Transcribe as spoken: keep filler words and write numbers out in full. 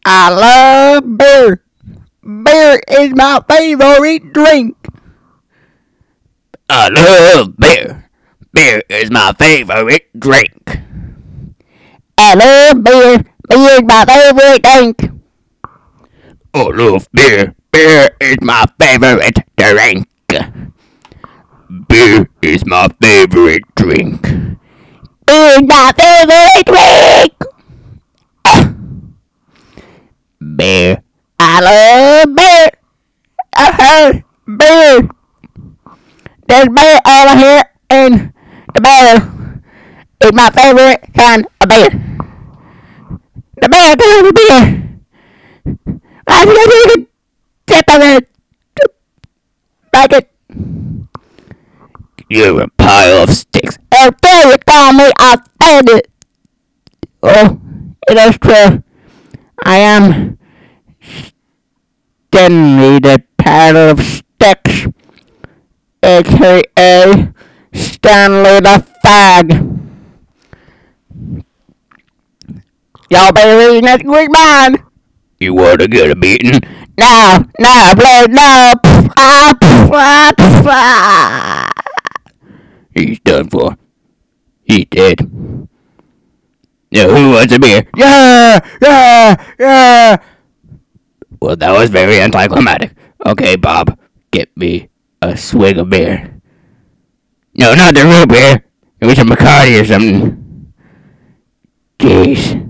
I love beer. Beer is my favorite drink. I love beer. Beer is my favorite drink. I love beer. Beer is my favorite drink. I love beer. Beer is my favorite drink. Beer is my favorite drink. Beer is my favorite drink. Beer. I love beer. I heard beer. There's beer over here, and the beer is my favorite kind of beer. The beer kind of beer. I just need a tip of it. Like it. You're a pile of sticks. How dare you call me a faggot? Oh, it is true. I am Stanley the pile of sticks, aka Stanley the fag. Y'all better read that quick mind. You want to get a beating? No, no, please, no. Ah, ah, ah. He's done for. He's dead. Now who wants a beer? Yeah, yeah, yeah. Well, that was very anticlimactic. Okay, Bob, get me a swig of beer. No, not the root beer. Give me some Bacardi or something. Jeez.